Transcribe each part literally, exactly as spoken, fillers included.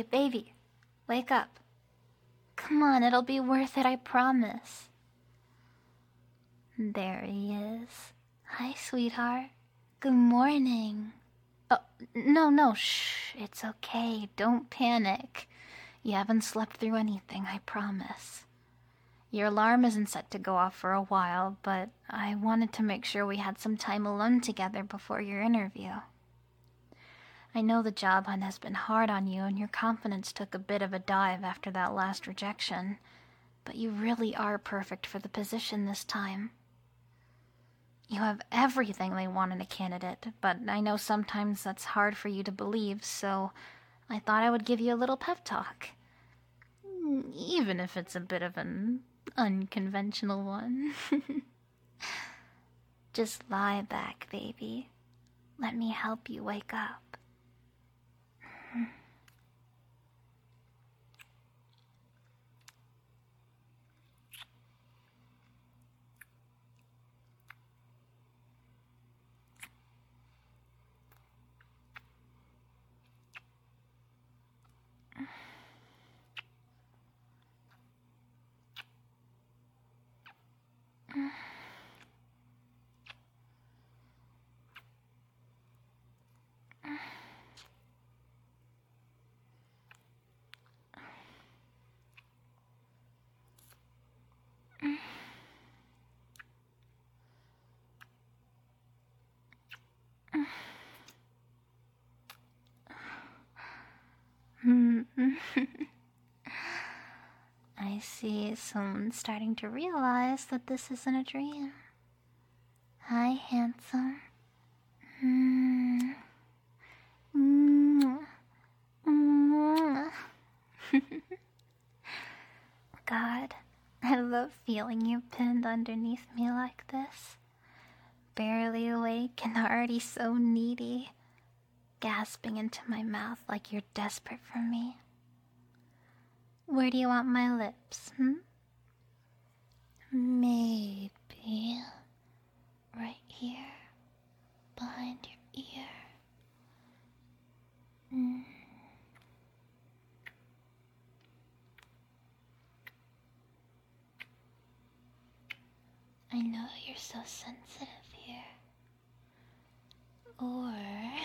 Hey, baby, wake up. Come on, it'll be worth it, I promise. There he is. Hi, sweetheart. Good morning. Oh, no, no, shh. It's okay. Don't panic. You haven't slept through anything, I promise. Your alarm isn't set to go off for a while, but I wanted to make sure we had some time alone together before your interview. I know the job hunt has been hard on you and your confidence took a bit of a dive after that last rejection, but you really are perfect for the position this time. You have everything they want in a candidate, but I know sometimes that's hard for you to believe, so I thought I would give you a little pep talk. Even if it's a bit of an unconventional one. Just lie back, baby. Let me help you wake up. I see someone's starting to realize that this isn't a dream. Hi, handsome. Mm. Mm. Mm. God, I love feeling you pinned underneath me like this. Barely awake and already so needy. Gasping into my mouth like you're desperate for me. Where do you want my lips, hmm? Maybe right here, behind your ear. Mm. I know you're so sensitive here. Or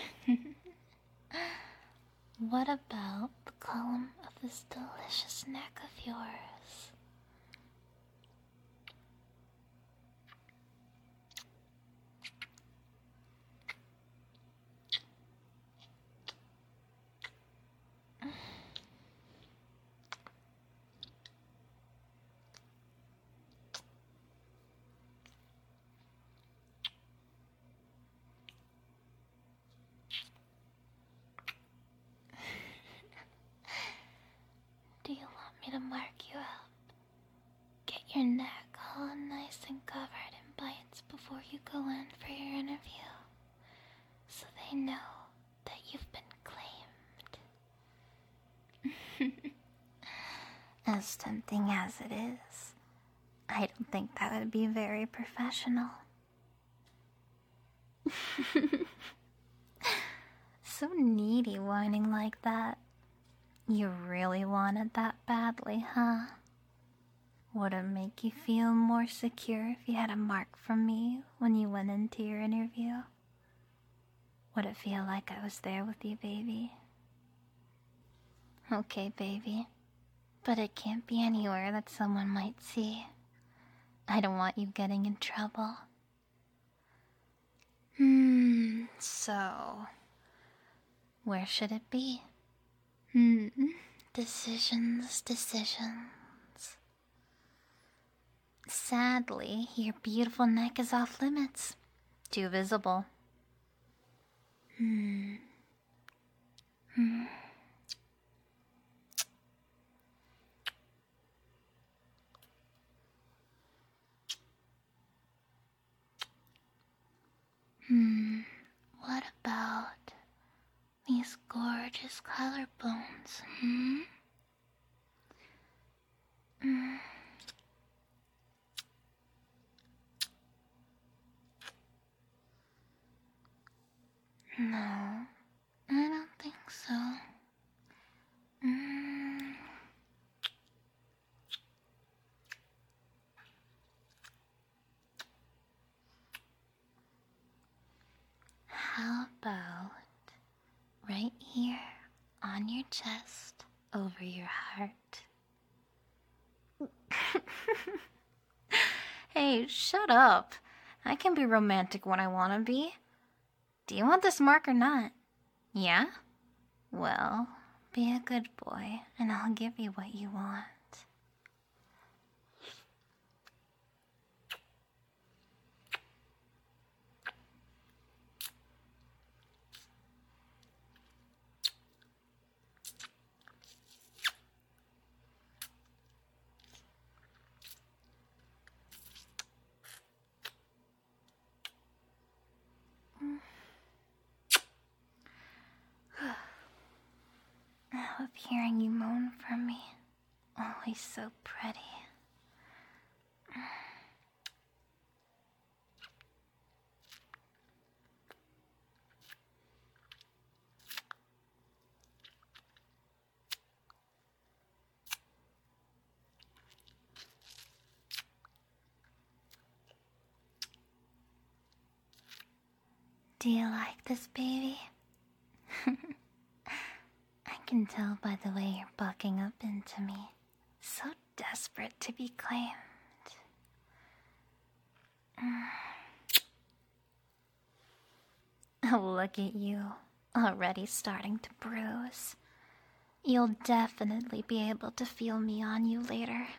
what about the column of this delicious neck of yours? Do you want me to mark you up? Get your neck all nice and covered in bites before you go in for your interview, so they know that you've been claimed. As tempting as it is, I don't think that would be very professional. So needy whining like that. You really wanted that badly, huh? Would it make you feel more secure if you had a mark from me when you went into your interview? Would it feel like I was there with you, baby? Okay, baby. But it can't be anywhere that someone might see. I don't want you getting in trouble. Hmm, so... where should it be? Hmm, decisions, decisions. Sadly, your beautiful neck is off limits. Too visible. Hmm. Hmm. Hmm. What about these gorgeous collarbones, hmm? Hmm. No, I don't think so. How about right here on your chest over your heart? Hey, shut up. I can be romantic when I want to be. Do you want this mark or not? Yeah? Well, be a good boy, and I'll give you what you want. I love hearing you moan for me. Always so pretty. Do you like this, baby? I can tell by the way you're bucking up into me. So desperate to be claimed. Oh, look at you, already starting to bruise. You'll definitely be able to feel me on you later.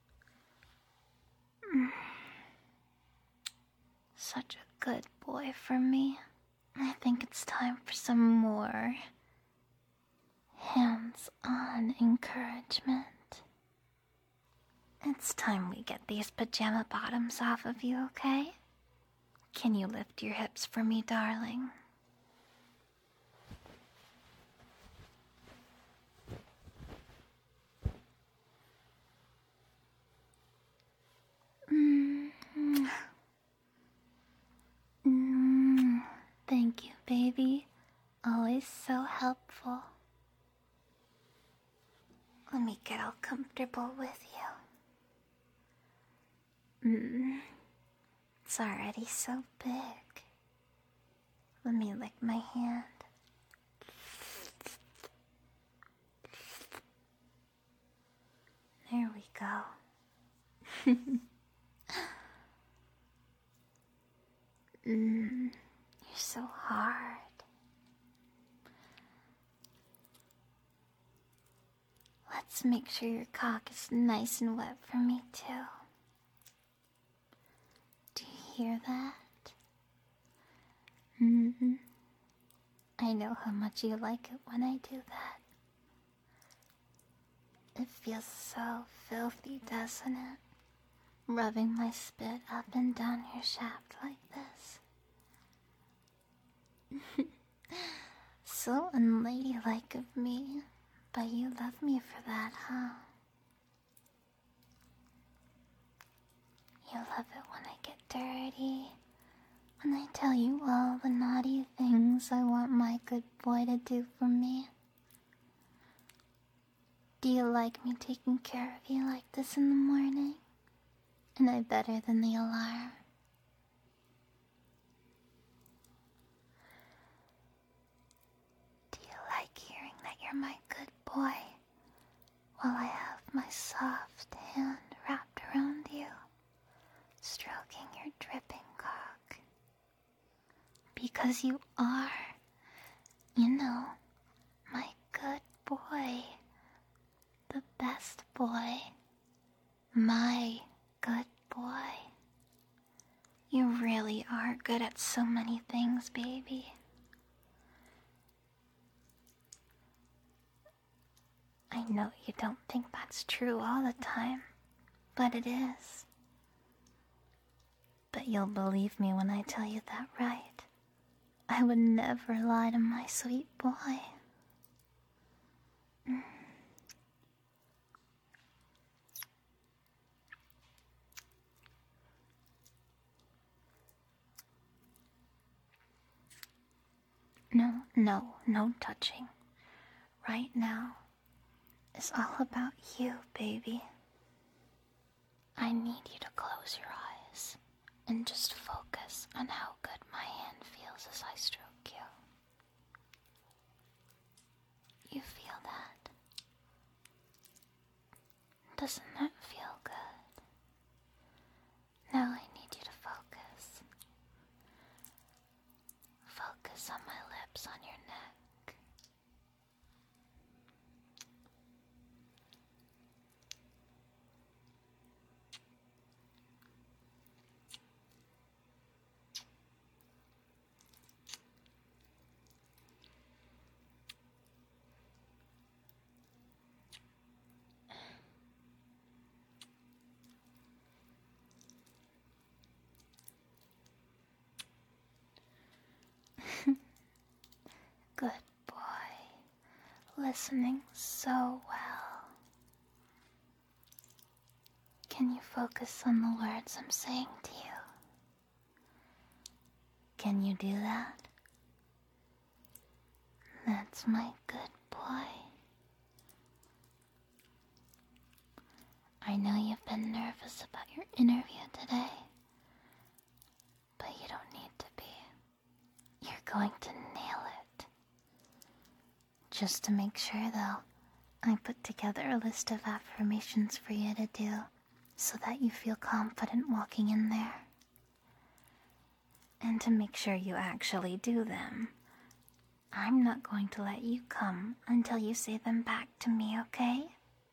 Such a good boy for me. I think it's time for some more hands-on encouragement. It's time we get these pajama bottoms off of you, okay? Can you lift your hips for me, darling? Mm. Mm. Thank you, baby. Always so helpful. Let me get all comfortable with you. Mm. It's already so big. Let me lick my hand. There we go. mm, you're so hard. Let's make sure your cock is nice and wet for me, too. Do you hear that? Mm-hmm. I know how much you like it when I do that. It feels so filthy, doesn't it? Rubbing my spit up and down your shaft like this. So unladylike of me, but you love me for that, huh? You love it when I get dirty, when I tell you all the naughty things I want my good boy to do for me. Do you like me taking care of you like this in the morning? Am I better than the alarm? Do you like hearing that you're my good boy while I have my soft hand wrapped around you, stroking your dripping cock? Because you are, you know, my good boy. The best boy. My good boy. You really are good at so many things, baby. I know you don't think that's true all the time, but it is. But you'll believe me when I tell you that, right? I would never lie to my sweet boy. Mm. No, no, no touching. Right now is all about you, baby. I need you to close your eyes and just focus on how good my hand feels as I stroke you. Doesn't that feel good? Now I need you to focus. Focus on my lips on your neck. Good boy. Listening so well. Can you focus on the words I'm saying to you? Can you do that? That's my good boy. I know you've been nervous about your interview today, but you don't need to be. You're going to nail it. Just to make sure, though, I put together a list of affirmations for you to do so that you feel confident walking in there. And to make sure you actually do them, I'm not going to let you come until you say them back to me, okay?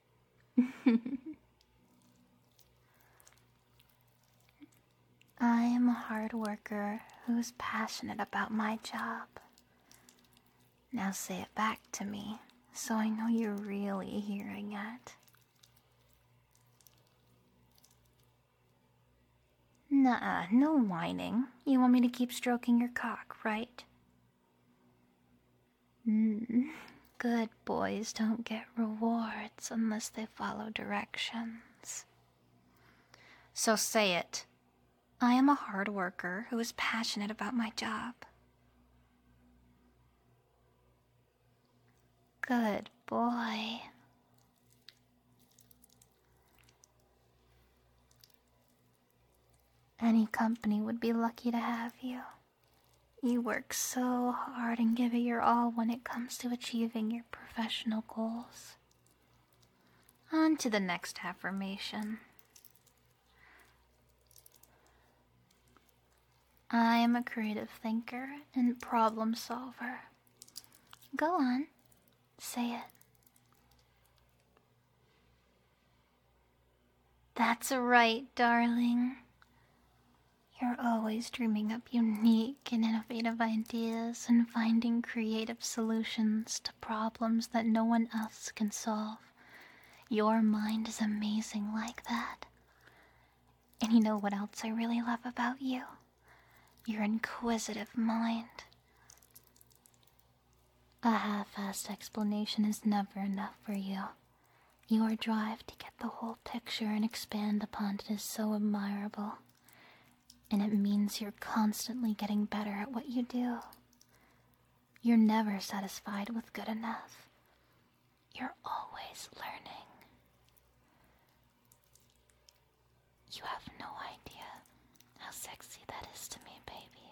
I am a hard worker who's passionate about my job. Now say it back to me, so I know you're really hearing it. Nuh-uh, no whining. You want me to keep stroking your cock, right? Mm. Good boys don't get rewards unless they follow directions. So say it. I am a hard worker who is passionate about my job. Good boy. Any company would be lucky to have you. You work so hard and give it your all when it comes to achieving your professional goals. On to the next affirmation. I am a creative thinker and problem solver. Go on, say it. That's right, darling. You're always dreaming up unique and innovative ideas and finding creative solutions to problems that no one else can solve. Your mind is amazing like that. And you know what else I really love about you? Your inquisitive mind. A half-assed explanation is never enough for you. Your drive to get the whole picture and expand upon it is so admirable. And it means you're constantly getting better at what you do. You're never satisfied with good enough. You're always learning. You have no idea how sexy that is to me, baby.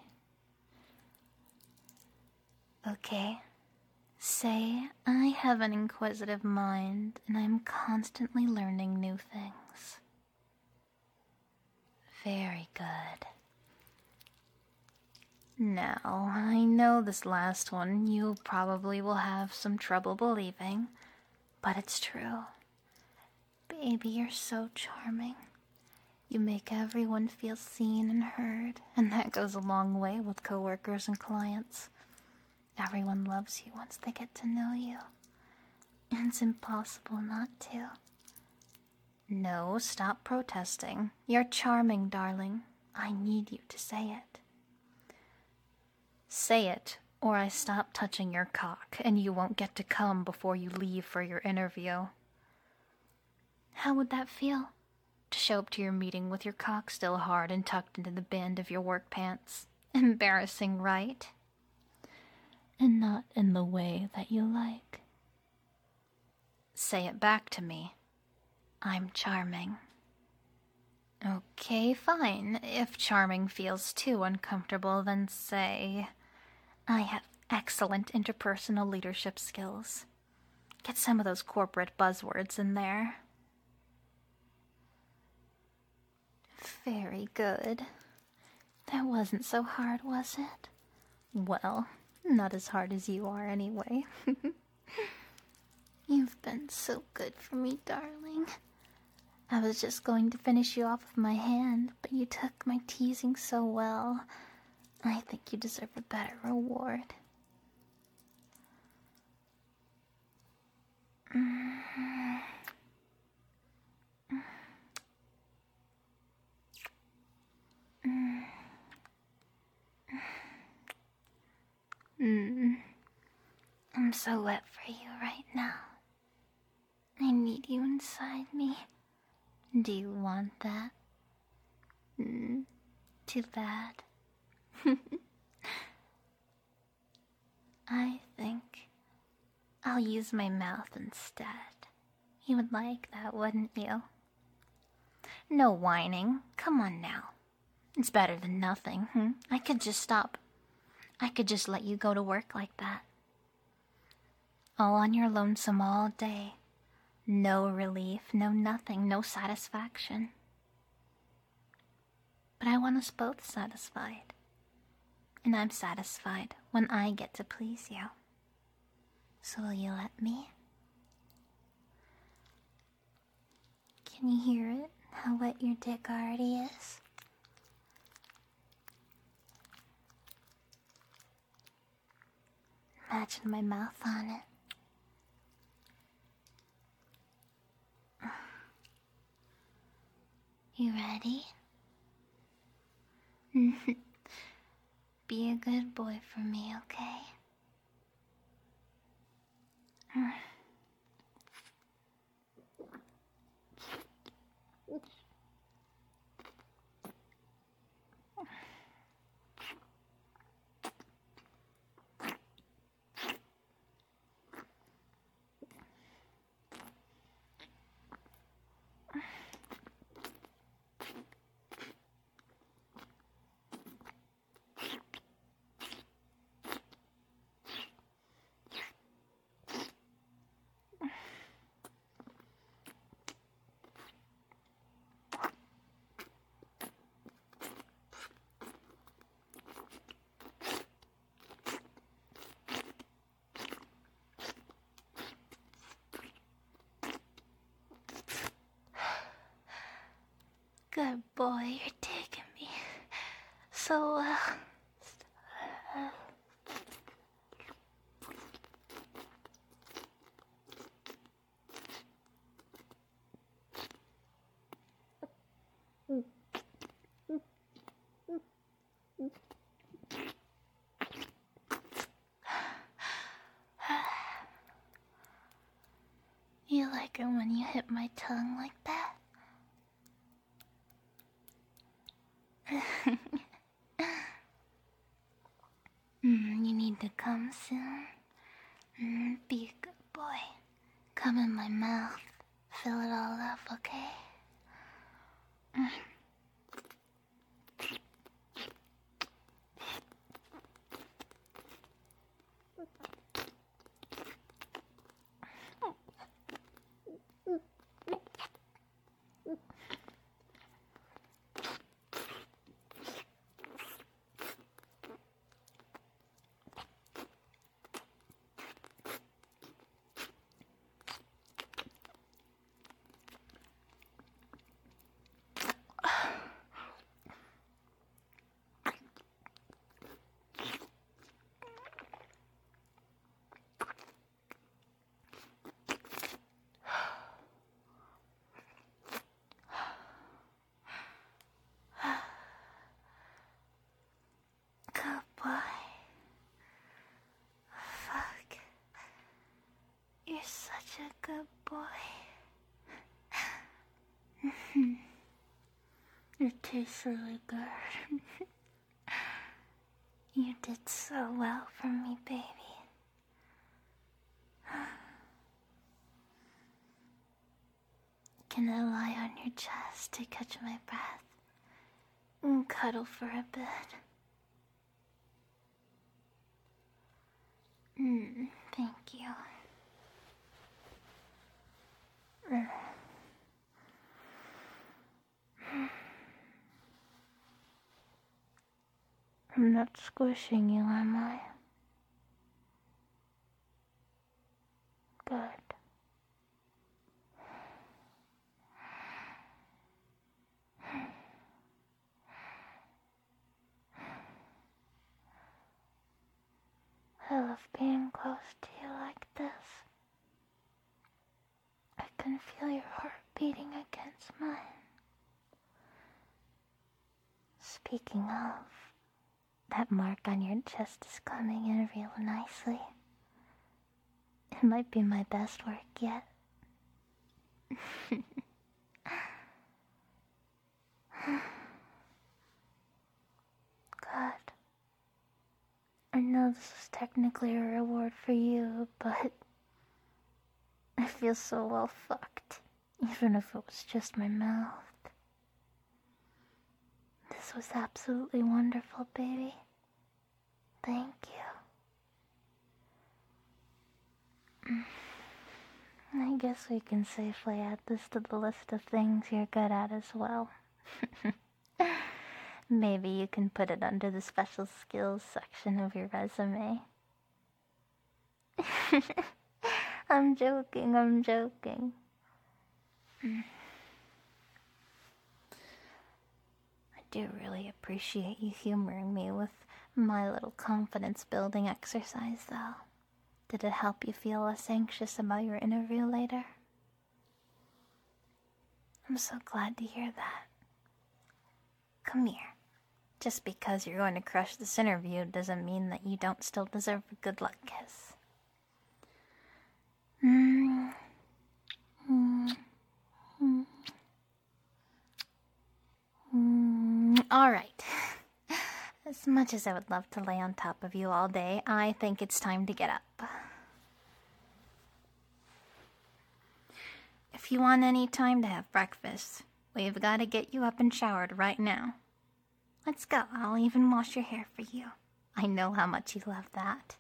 Okay, say I have an inquisitive mind and I'm constantly learning new things. Very good. Now, I know this last one you probably will have some trouble believing, but it's true. Baby, you're so charming. You make everyone feel seen and heard, and that goes a long way with coworkers and clients. Everyone loves you once they get to know you. It's impossible not to. No, stop protesting. You're charming, darling. I need you to say it. Say it, or I stop touching your cock, and you won't get to come before you leave for your interview. How would that feel? To show up to your meeting with your cock still hard and tucked into the band of your work pants. Embarrassing, right? And not in the way that you like. Say it back to me. I'm charming. Okay, fine. If charming feels too uncomfortable, then say, I have excellent interpersonal leadership skills. Get some of those corporate buzzwords in there. Very good. That wasn't so hard, was it? Well, not as hard as you are anyway. You've been so good for me, darling. I was just going to finish you off with my hand, but you took my teasing so well. I think you deserve a better reward. Mm. Mm. Mm. I'm so wet for you right now. I need you inside me. Do you want that? Mm. Too bad. I think I'll use my mouth instead. You would like that, wouldn't you? No whining. Come on now. It's better than nothing, hmm? I could just stop. I could just let you go to work like that. All on your lonesome all day. No relief, no nothing, no satisfaction. But I want us both satisfied. And I'm satisfied when I get to please you. So will you let me? Can you hear it? How wet your dick already is? Imagine my mouth on it. You ready? Be a good boy for me, okay? Good boy, you're taking me so well. You like it when you hit my tongue like that? mm, you need to come soon. Mm, be a good boy. Come in my mouth. Fill it all up, okay? Mm. You're such a good boy. It tastes really good. You did so well for me, baby. Can I lie on your chest to catch my breath and cuddle for a bit? Mm, thank you. I'm not squishing you, am I? Good. I love being close to you like this. I can feel your heart beating against mine. Speaking of, that mark on your chest is coming in real nicely. It might be my best work yet. God. I know this is technically a reward for you, but I feel so well fucked, even if it was just my mouth. This was absolutely wonderful, baby. Thank you. I guess we can safely add this to the list of things you're good at as well. Maybe you can put it under the special skills section of your resume. I'm joking, I'm joking. I do really appreciate you humoring me with my little confidence building exercise, though. Did it help you feel less anxious about your interview later? I'm so glad to hear that. Come here. Just because you're going to crush this interview doesn't mean that you don't still deserve a good luck kiss. Mm. Mm. Mm. Mm. All right. As much as I would love to lay on top of you all day, I think it's time to get up. If you want any time to have breakfast, we've got to get you up and showered right now. Let's go. I'll even wash your hair for you. I know how much you love that.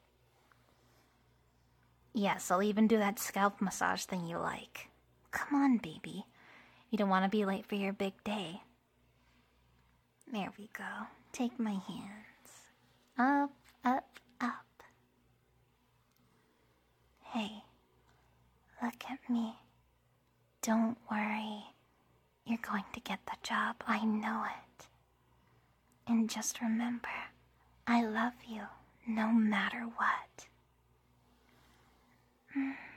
Yes, I'll even do that scalp massage thing you like. Come on, baby. You don't want to be late for your big day. There we go. Take my hands. Up, up, up. Hey, look at me. Don't worry. You're going to get the job. I know it. And just remember, I love you no matter what. Mm.